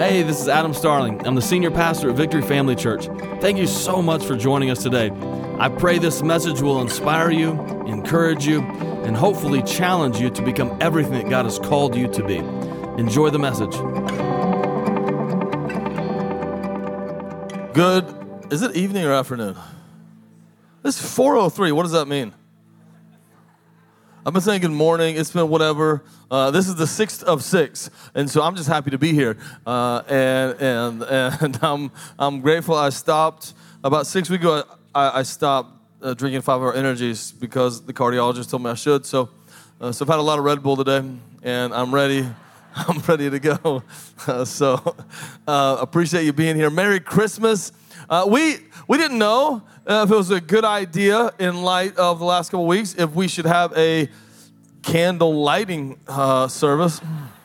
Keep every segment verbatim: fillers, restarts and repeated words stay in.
Hey, this is Adam Starling. I'm the senior pastor at Victory Family Church. Thank you so much for joining us today. I pray this message will inspire you, encourage you, and hopefully challenge you to become everything that God has called you to be. Enjoy the message. Good, is it evening or afternoon? It's four oh three, what does that mean? I've been saying good morning, it's been whatever. Uh, this is the sixth of six, and so I'm just happy to be here. Uh, and and and I'm I'm grateful I stopped, about six weeks ago, I, I stopped uh, drinking five-hour energies because the cardiologist told me I should. So, uh, so I've had a lot of Red Bull today, and I'm ready. I'm ready to go. Uh, so uh, appreciate you being here. Merry Christmas. Uh, we we didn't know uh, if it was a good idea in light of the last couple weeks if we should have a candle lighting uh, service.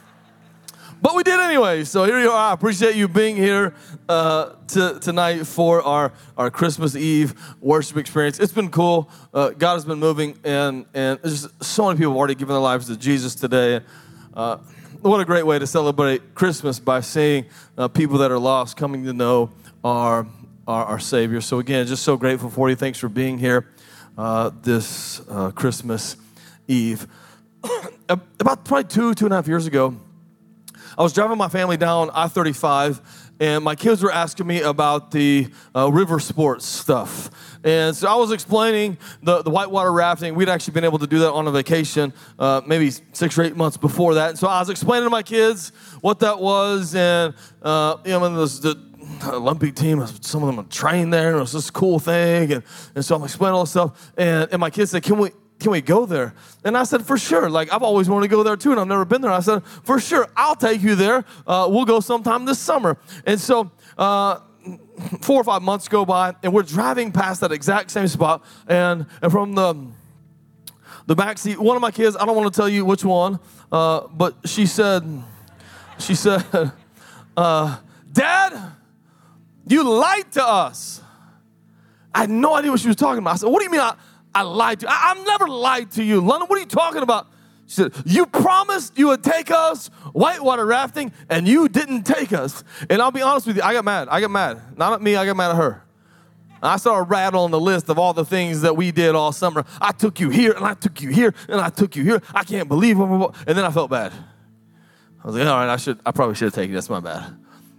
But we did anyway, so here you are. I appreciate you being here uh, to, tonight for our, our Christmas Eve worship experience. It's been cool. Uh, God has been moving, and, and there's just so many people have already given their lives to Jesus today. Uh, what a great way to celebrate Christmas by seeing uh, people that are lost coming to know our, our, our Savior. So again, just so grateful for you. Thanks for being here uh, this uh, Christmas Eve. About probably two, two and a half years ago, I was driving my family down I thirty-five, and my kids were asking me about the uh, river sports stuff. And so I was explaining the, the whitewater rafting. We'd actually been able to do that on a vacation uh, maybe six or eight months before that. And so I was explaining to my kids what that was, and uh, you know, and this, the Olympic team, some of them are trained there, and it was this cool thing. And, and so I'm explaining all this stuff, and, and my kids said, can we, Can we go there? And I said, for sure. Like, I've always wanted to go there, too, and I've never been there. I said, for sure, I'll take you there. Uh, we'll go sometime this summer. And so uh, four or five months go by, and we're driving past that exact same spot. And, and from the, the back seat, one of my kids, I don't want to tell you which one, uh, but she said, she said, uh, Dad, you lied to us. I had no idea what she was talking about. I said, what do you mean I... I lied to you. I, I've never lied to you. London, what are you talking about? She said, you promised you would take us whitewater rafting, and you didn't take us. And I'll be honest with you, I got mad. I got mad. Not at me, I got mad at her. I started rattling the list of all the things that we did all summer. I took you here, and I took you here, and I took you here. I can't believe it. And then I felt bad. I was like, all right, I should. I probably should have taken it. That's my bad.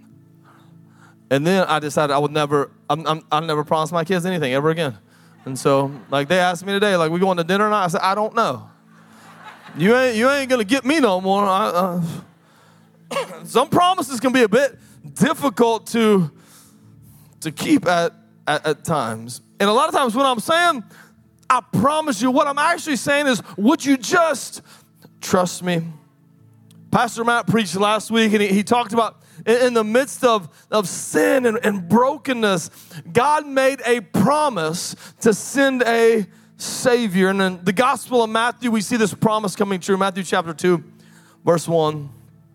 And then I decided I would never, I'm, I'm, I'll never promise my kids anything ever again. And so, like, they asked me today, like, we going to dinner tonight? I said, I don't know. You ain't you ain't going to get me no more. I, uh, some promises can be a bit difficult to, to keep at, at, at times. And a lot of times when I'm saying, I promise you, what I'm actually saying is, would you just trust me? Pastor Matt preached last week, and he, he talked about in the midst of, of sin and, and brokenness, God made a promise to send a Savior. And in the Gospel of Matthew, we see this promise coming true. Matthew chapter two, verse one.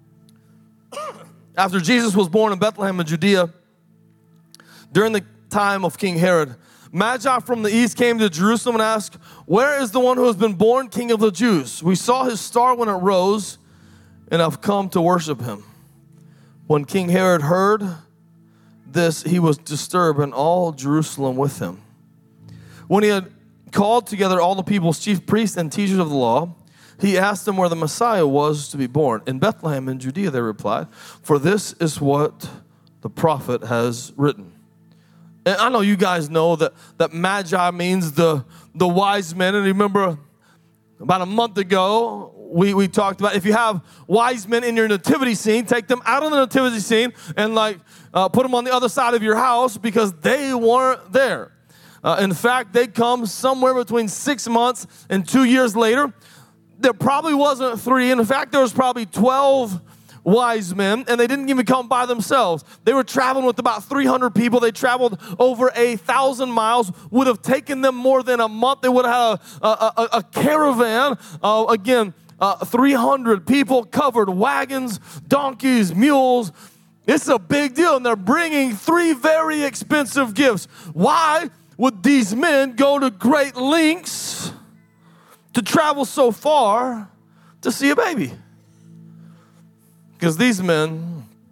After Jesus was born in Bethlehem in Judea, during the time of King Herod, Magi from the east came to Jerusalem and asked, where is the one who has been born King of the Jews? We saw his star when it rose and have come to worship him. When King Herod heard this, he was disturbed, and all Jerusalem with him. When he had called together all the people's chief priests and teachers of the law, he asked them where the Messiah was to be born. In Bethlehem in Judea, they replied, for this is what the prophet has written. And I know you guys know that, that Magi means the, the wise men. And remember, about a month ago, We we talked about if you have wise men in your nativity scene, take them out of the nativity scene and like uh, put them on the other side of your house because they weren't there. Uh, in fact, they come somewhere between six months and two years later. There probably wasn't three. In fact, there was probably twelve wise men, and they didn't even come by themselves. They were traveling with about three hundred people. They traveled over a thousand miles. Would have taken them more than a month. They would have had a, a, a, a caravan. Uh, again, Uh, three hundred people covered, wagons, donkeys, mules. It's a big deal, and they're bringing three very expensive gifts. Why would these men go to great lengths to travel so far to see a baby? Because these men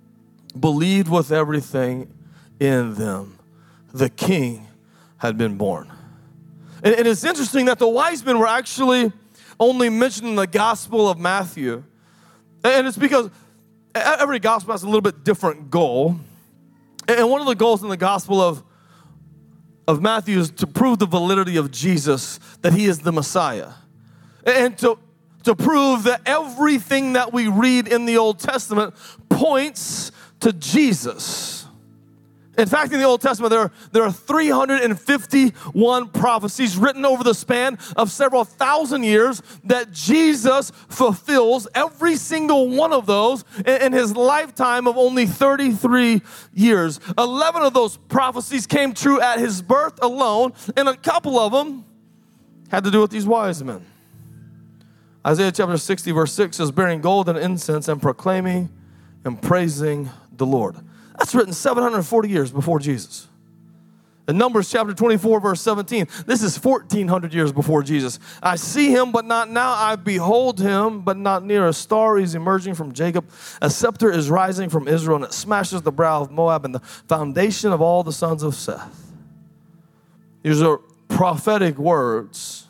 believed with everything in them, the king had been born. And, and it's interesting that the wise men were actually only mentioned in the Gospel of Matthew. And it's because every gospel has a little bit different goal. And one of the goals in the Gospel of, of Matthew is to prove the validity of Jesus, that he is the Messiah. And to, to prove that everything that we read in the Old Testament points to Jesus. In fact, in the Old Testament, there are, there are three hundred fifty-one prophecies written over the span of several thousand years that Jesus fulfills every single one of those in, in his lifetime of only thirty-three years. eleven of those prophecies came true at his birth alone, and a couple of them had to do with these wise men. Isaiah chapter sixty, verse six says, bearing gold and incense and proclaiming and praising the Lord. That's written seven hundred forty years before Jesus. In Numbers chapter twenty-four, verse seventeen, this is fourteen hundred years before Jesus. I see him, but not now. I behold him, but not near. A star is emerging from Jacob. A scepter is rising from Israel, and it smashes the brow of Moab and the foundation of all the sons of Seth. These are prophetic words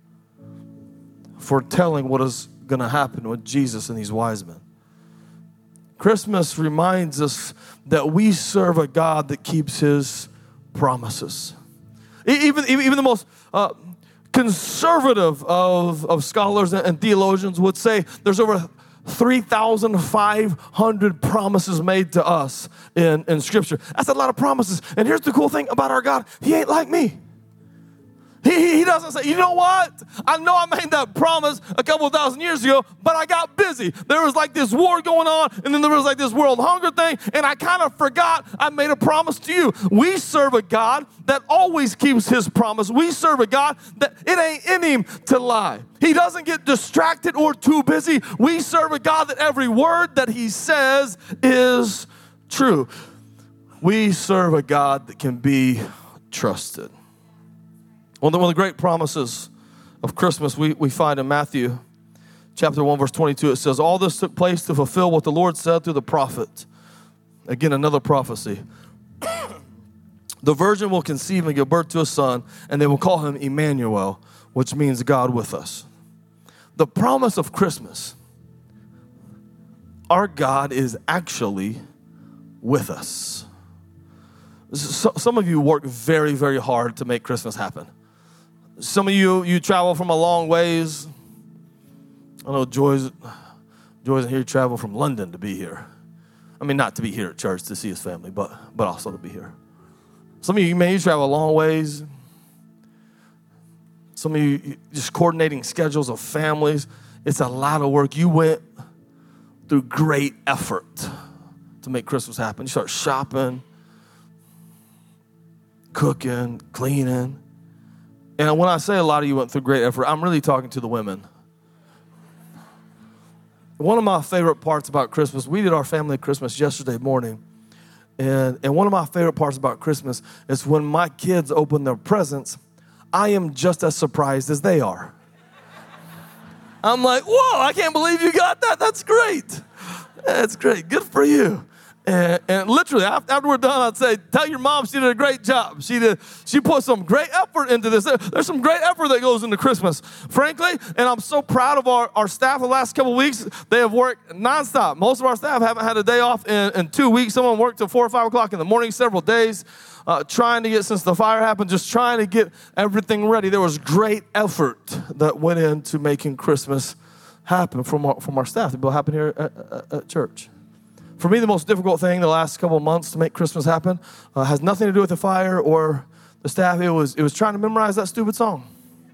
foretelling what is going to happen with Jesus and these wise men. Christmas reminds us that we serve a God that keeps his promises. Even, even the most uh, conservative of, of scholars and theologians would say there's over three thousand five hundred promises made to us in, in Scripture. That's a lot of promises. And here's the cool thing about our God. He ain't like me. He, he doesn't say, you know what? I know I made that promise a couple of thousand years ago, but I got busy. There was like this war going on, and then there was like this world hunger thing, and I kind of forgot I made a promise to you. We serve a God that always keeps his promise. We serve a God that it ain't in him to lie. He doesn't get distracted or too busy. We serve a God that every word that he says is true. We serve a God that can be trusted. One of the great promises of Christmas we, we find in Matthew chapter one, verse twenty-two. It says, all this took place to fulfill what the Lord said through the prophet. Again, another prophecy. The virgin will conceive and give birth to a son, and they will call him Emmanuel, which means God with us. The promise of Christmas, our God is actually with us. So, some of you work very, very hard to make Christmas happen. Some of you, you travel from a long ways. I know Joy's, Joy's here travel from London to be here. I mean, not to be here at church to see his family, but, but also to be here. Some of you, man, you travel a long ways. Some of you, just coordinating schedules of families. It's a lot of work. You went through great effort to make Christmas happen. You start shopping, cooking, cleaning. And when I say a lot of you went through great effort, I'm really talking to the women. One of my favorite parts about Christmas, we did our family Christmas yesterday morning. And, and one of my favorite parts about Christmas is when my kids open their presents, I am just as surprised as they are. I'm like, whoa, I can't believe you got that. That's great. That's great. Good for you. And, and literally, after, after we're done, I'd say, tell your mom she did a great job. She did. She put some great effort into this. There, there's some great effort that goes into Christmas, frankly. And I'm so proud of our, our staff the last couple of weeks. They have worked nonstop. Most of our staff haven't had a day off in, in two weeks. Someone worked till four or five o'clock in the morning, several days, uh, trying to get, since the fire happened, just trying to get everything ready. There was great effort that went into making Christmas happen from our, from our staff. It will happen here at, at, at church. For me, the most difficult thing the last couple of months to make Christmas happen uh, has nothing to do with the fire or the staff. It was it was trying to memorize that stupid song.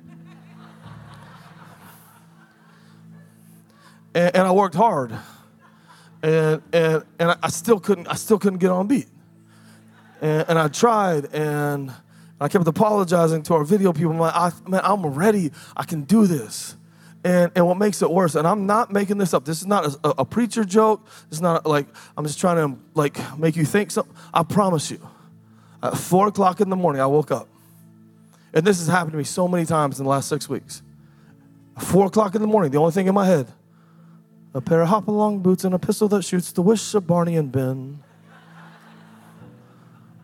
and, and I worked hard, and and and I still couldn't I still couldn't get on beat. And, and I tried, and I kept apologizing to our video people. I'm like, I, man, I'm ready. I can do this. And and what makes it worse, and I'm not making this up. This is not a, a preacher joke. It's not like I'm just trying to like make you think something. I promise you, at four o'clock in the morning, I woke up. And this has happened to me so many times in the last six weeks. At four o'clock in the morning, the only thing in my head, a pair of hop-along boots and a pistol that shoots the wish of Barney and Ben.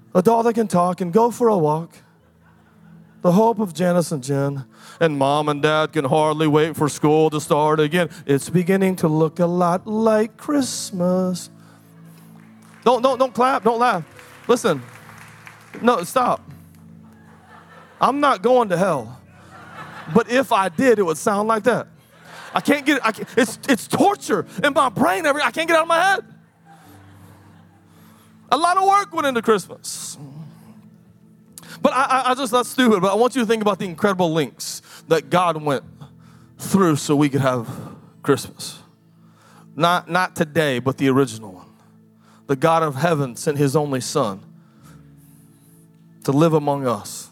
A doll that can talk and go for a walk. The hope of Janice and Jen. And mom and dad can hardly wait for school to start again. It's beginning to look a lot like Christmas. Don't, don't, don't clap, don't laugh. Listen, no, stop. I'm not going to hell. But if I did, it would sound like that. I can't get it, I can't, it's, it's torture in my brain. Every, I can't get it out of my head. A lot of work went into Christmas. But I, I, I just, that's stupid, but I want you to think about the incredible lengths that God went through so we could have Christmas. Not, not today, but the original one. The God of heaven sent his only son to live among us.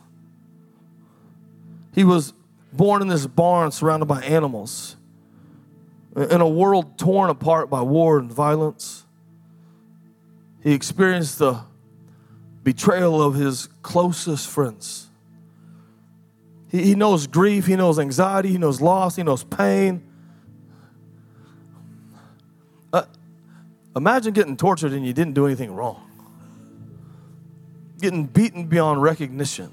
He was born in this barn surrounded by animals, in a world torn apart by war and violence. He experienced the betrayal of his closest friends. He, he knows grief, he knows anxiety, he knows loss, he knows pain. Uh, imagine getting tortured and you didn't do anything wrong. Getting beaten beyond recognition.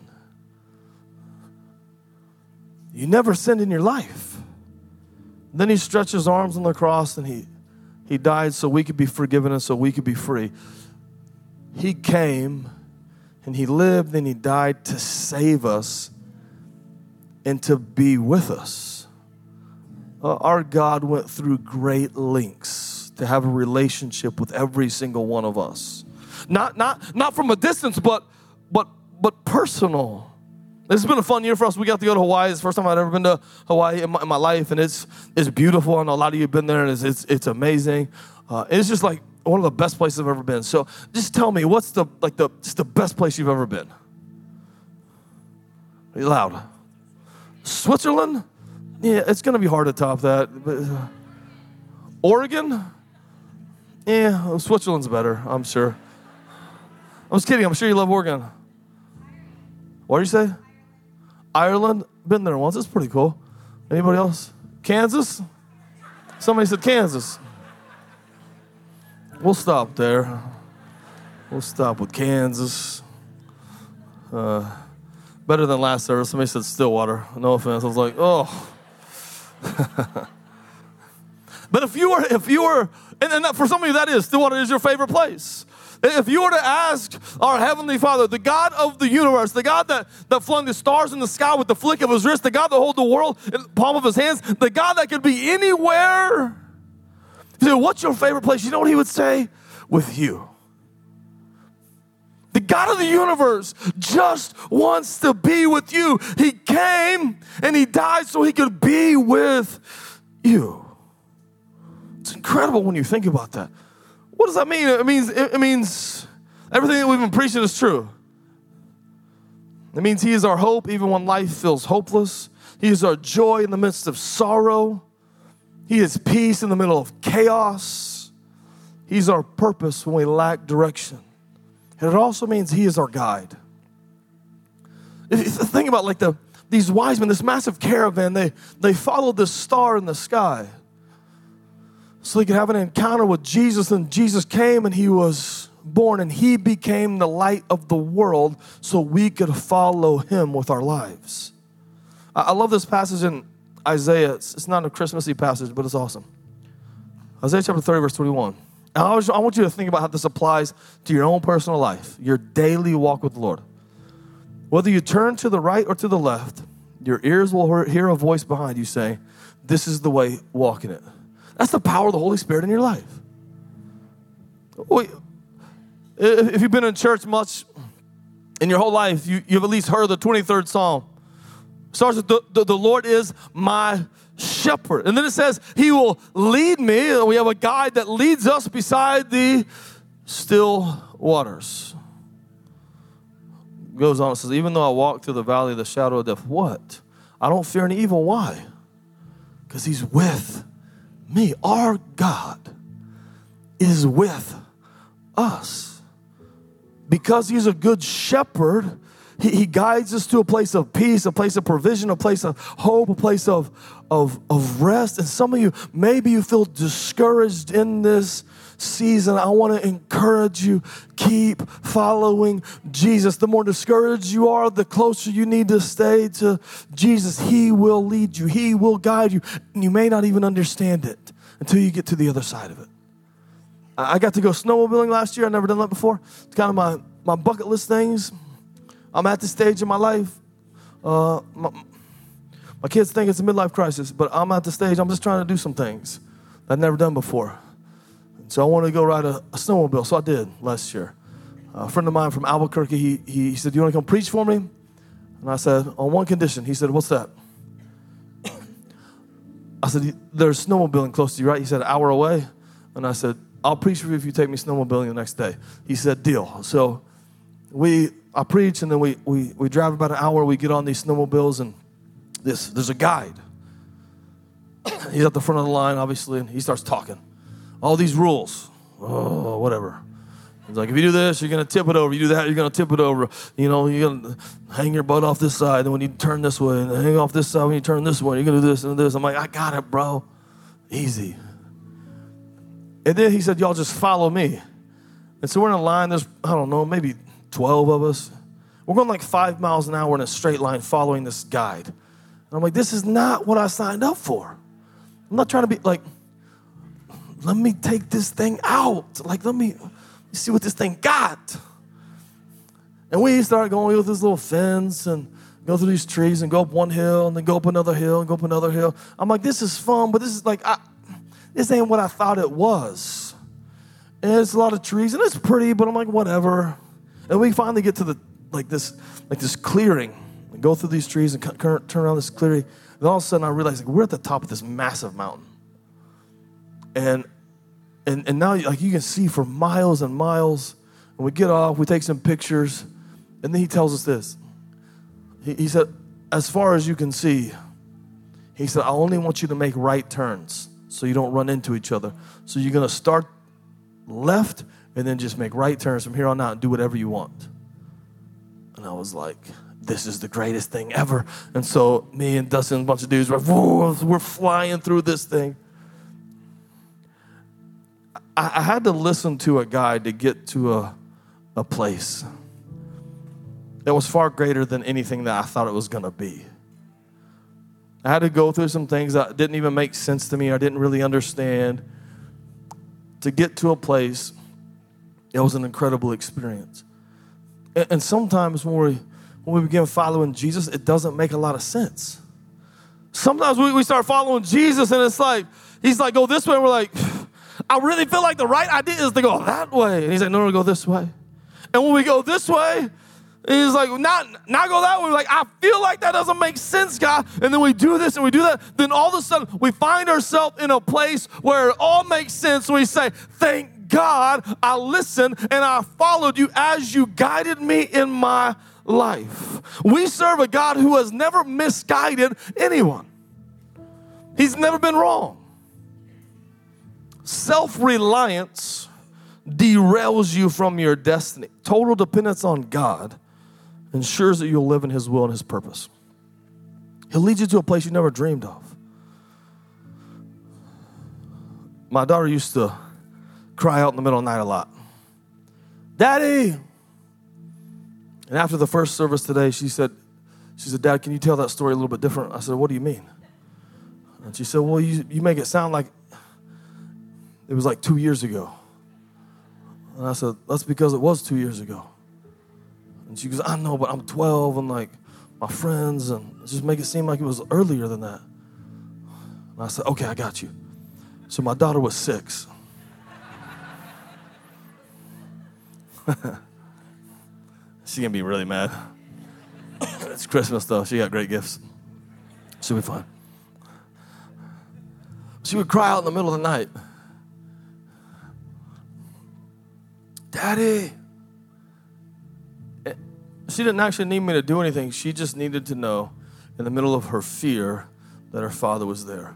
You never sinned in your life. Then he stretched his arms on the cross and he, he died so we could be forgiven and so we could be free. He came and he lived and he died to save us and to be with us. Uh, our God went through great lengths to have a relationship with every single one of us. Not, not, not from a distance, but, but, but personal. This has been a fun year for us. We got to go to Hawaii. It's the first time I'd ever been to Hawaii in my, in my life, and it's it's beautiful. I know a lot of you have been there, and it's it's, it's amazing. Uh, it's just like one of the best places I've ever been. So just tell me, what's the like the just the best place you've ever been? Are you loud? Switzerland? Yeah, it's going to be hard to top that. But, uh, Oregon? Yeah, well, Switzerland's better, I'm sure. I'm just kidding. I'm sure you love Oregon. What did you say? Ireland? Been there once. It's pretty cool. Anybody else? Kansas? Somebody said Kansas. We'll stop there. We'll stop with Kansas. Uh, better than last service. Somebody said Stillwater. No offense. I was like, oh. But if you were, if you were, and, and that, for some of you that is, Stillwater is your favorite place. If you were to ask our Heavenly Father, the God of the universe, the God that, that flung the stars in the sky with the flick of his wrist, the God that holds the world in the palm of his hands, the God that could be anywhere, you say, what's your favorite place? You know what he would say? With you. The God of the universe just wants to be with you. He came and he died so he could be with you. It's incredible when you think about that. What does that mean? It means it means everything that we've been preaching is true. It means he is our hope even when life feels hopeless. He is our joy in the midst of sorrow. He is peace in the middle of chaos. He's our purpose when we lack direction. And it also means he is our guide. If you think about like the these wise men, this massive caravan, they, they followed this star in the sky so they could have an encounter with Jesus, and Jesus came and he was born and he became the light of the world so we could follow him with our lives. I, I love this passage in Isaiah. It's, it's not a Christmassy passage, but it's awesome. Isaiah chapter thirty, verse twenty-one. And I, always, I want you to think about how this applies to your own personal life, your daily walk with the Lord. Whether you turn to the right or to the left, your ears will hear a voice behind you saying, this is the way, walk in it. That's the power of the Holy Spirit in your life. If you've been in church much in your whole life, you, you've at least heard the twenty-third Psalm. It starts with, the, the, the Lord is my shepherd. And then it says, he will lead me. We have a guide that leads us beside the still waters. Goes on, it says, even though I walk through the valley of the shadow of death, what? I don't fear any evil. Why? Because he's with me. Our God is with us. Because he's a good shepherd, He, he guides us to a place of peace, a place of provision, a place of hope, a place of, of, of rest. And some of you, maybe you feel discouraged in this season. I want to encourage you, keep following Jesus. The more discouraged you are, the closer you need to stay to Jesus. He will lead you. He will guide you. And you may not even understand it until you get to the other side of it. I got to go snowmobiling last year. I've never done that before. It's kind of my, my bucket list things. I'm at this stage in my life. Uh, my, my kids think it's a midlife crisis, but I'm at the stage, I'm just trying to do some things that I've never done before. So I wanted to go ride a, a snowmobile, so I did last year. A friend of mine from Albuquerque, he, he said, "Do you want to come preach for me?" And I said, "On one condition." He said, "What's that?" I said, "There's snowmobiling close to you, right?" He said, "An hour away." And I said, "I'll preach for you if you take me snowmobiling the next day." He said, "Deal." So we, I preach, and then we, we, we drive about an hour. We get on these snowmobiles, and this there's a guide. He's at the front of the line, obviously, and he starts talking. All these rules, oh, whatever. He's like, if you do this, you're going to tip it over. You do that, you're going to tip it over. You know, you're going to hang your butt off this side, and when you turn this way, and hang off this side when you turn this way, you're going to do this and this. I'm like, I got it, bro. Easy. And then he said, y'all just follow me. And so we're in a line. There's, I don't know, maybe twelve of us. We're going like five miles an hour in a straight line following this guide. And I'm like, this is not what I signed up for. I'm not trying to be like, let me take this thing out. Like, let me see what this thing got. And we started going with this little fence and go through these trees and go up one hill and then go up another hill and go up another hill. I'm like, this is fun, but this is like, I, this ain't what I thought it was. And it's a lot of trees and it's pretty, but I'm like, whatever. And we finally get to the like this like this clearing and go through these trees and turn around this clearing. And all of a sudden I realize like, we're at the top of this massive mountain. And and and now like you can see for miles and miles. And we get off, we take some pictures, and then he tells us this. He, he said, as far as you can see, he said, I only want you to make right turns so you don't run into each other. So you're going to start left and then just make right turns from here on out and do whatever you want. And I was like, this is the greatest thing ever. And so me and Dustin and a bunch of dudes, were, we're flying through this thing. I, I had to listen to a guide to get to a, a place that was far greater than anything that I thought it was going to be. I had to go through some things that didn't even make sense to me. I didn't really understand. To get to a place, it was an incredible experience. And, and sometimes when we when we begin following Jesus, it doesn't make a lot of sense. Sometimes we, we start following Jesus, and it's like, he's like, go this way. And we're like, I really feel like the right idea is to go that way. And he's like, no, no, go this way. And when we go this way, he's like, not, not go that way. We're like, I feel like that doesn't make sense, God. And then we do this and we do that. Then all of a sudden, we find ourselves in a place where it all makes sense. We say, thank God I listened and I followed you as you guided me in my life. We serve a God who has never misguided anyone. He's never been wrong. Self-reliance derails you from your destiny. Total dependence on God ensures that you'll live in his will and his purpose. He'll lead you to a place you never dreamed of. My daughter used to cry out in the middle of the night a lot. Daddy! And after the first service today, she said, she said, Dad, can you tell that story a little bit different? I said, what do you mean? And she said, well, you, you make it sound like it was like two years ago. And I said, that's because it was two years ago. And she goes, I know, but I'm twelve and like my friends, and just make it seem like it was earlier than that. And I said, okay, I got you. So my daughter was six. She's going to be really mad. It's Christmas though. She got great gifts. She'll be fine. She would cry out in the middle of the night. Daddy. She didn't actually need me to do anything. She just needed to know in the middle of her fear that her father was there.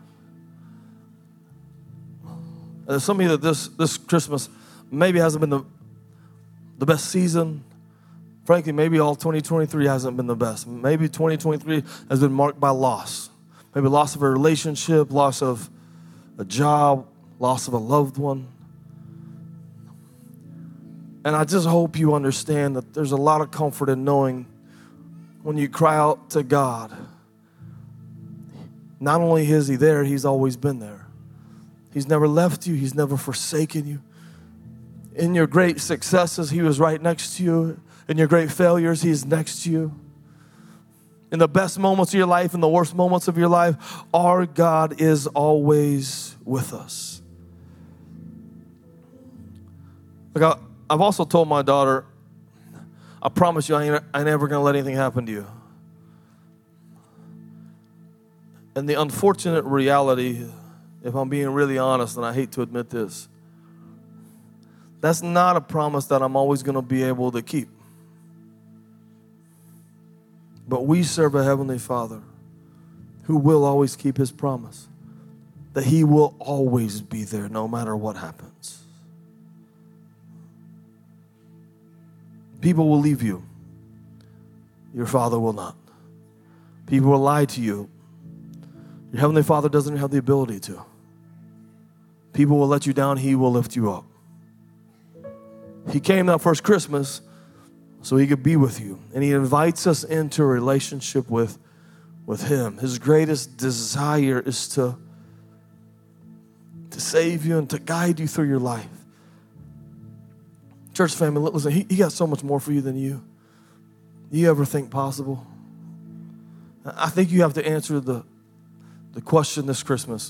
And there's some of you that this, this Christmas maybe hasn't been the, the best season Frankly, maybe all twenty twenty-three hasn't been the best. Maybe twenty twenty-three has been marked by loss. Maybe loss of a relationship, loss of a job, loss of a loved one. And I just hope you understand that there's a lot of comfort in knowing when you cry out to God, not only is he there, he's always been there. He's never left you. He's never forsaken you. In your great successes, he was right next to you. In your great failures, he's next to you. In the best moments of your life, in the worst moments of your life, our God is always with us. Like I, I've also told my daughter, I promise you I ain't, I ain't ever going to let anything happen to you. And the unfortunate reality, if I'm being really honest, and I hate to admit this, that's not a promise that I'm always going to be able to keep. But we serve a Heavenly Father who will always keep his promise, that he will always be there no matter what happens. People will leave you. Your Father will not. People will lie to you. Your Heavenly Father doesn't have the ability to. People will let you down. He will lift you up. He came that first Christmas so he could be with you. And he invites us into a relationship with, with him. His greatest desire is to, to save you and to guide you through your life. Church family, listen, he, he got so much more for you than you. You ever think possible? I think you have to answer the, the question this Christmas.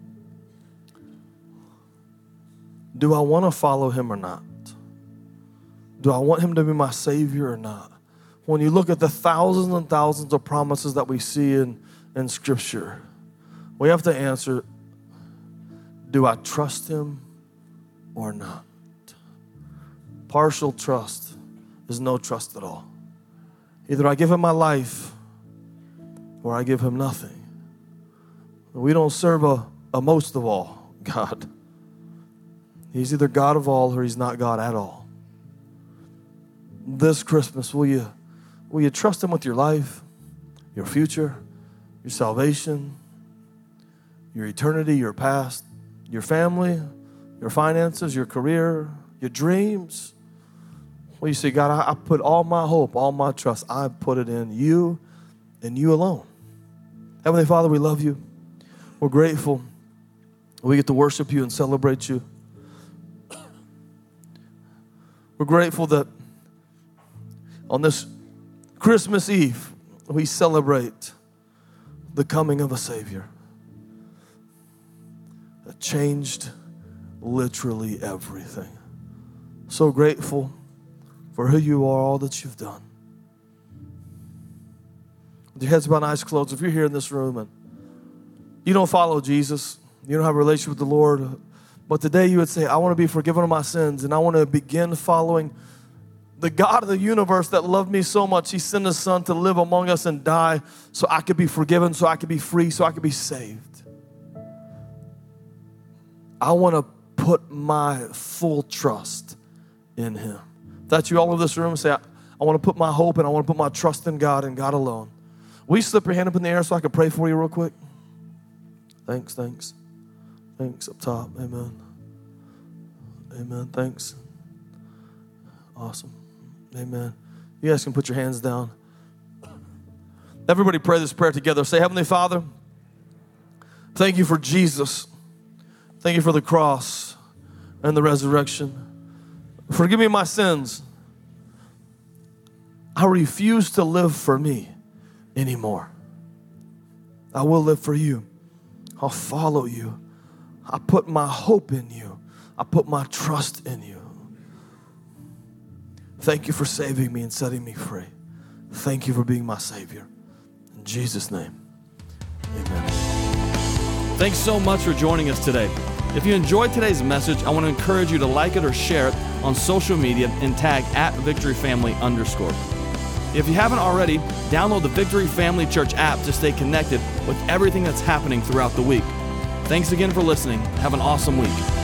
Do I want to follow him or not? Do I want him to be my Savior or not? When you look at the thousands and thousands of promises that we see in, in Scripture, we have to answer, do I trust him or not? Partial trust is no trust at all. Either I give him my life or I give him nothing. We don't serve a, a most of all God. He's either God of all or he's not God at all. This Christmas, will you, will you trust him with your life, your future, your salvation, your eternity, your past, your family, your finances, your career, your dreams? Well, you say, God, I, I put all my hope, all my trust, I put it in you and you alone. Heavenly Father, we love you. We're grateful. We get to worship you and celebrate you. We're grateful that on this Christmas Eve, we celebrate the coming of a Savior that changed literally everything. So grateful for who you are, all that you've done. With your heads bowed and eyes closed, if you're here in this room and you don't follow Jesus, you don't have a relationship with the Lord, but today you would say, I want to be forgiven of my sins and I want to begin following the God of the universe that loved me so much, he sent his son to live among us and die so I could be forgiven, so I could be free, so I could be saved. I want to put my full trust in him. If that's you all over this room, say, I, I want to put my hope and I want to put my trust in God and God alone. Will you slip your hand up in the air so I can pray for you real quick? Thanks, thanks. Thanks up top. Amen. Amen. Thanks. Awesome. Amen. You guys can put your hands down. Everybody pray this prayer together. Say, Heavenly Father, thank you for Jesus. Thank you for the cross and the resurrection. Forgive me my sins. I refuse to live for me anymore. I will live for you. I'll follow you. I put my hope in you. I put my trust in you. Thank you for saving me and setting me free. Thank you for being my Savior. In Jesus' name, amen. Thanks so much for joining us today. If you enjoyed today's message, I want to encourage you to like it or share it on social media and tag at Victory Family underscore. If you haven't already, download the Victory Family Church app to stay connected with everything that's happening throughout the week. Thanks again for listening. Have an awesome week.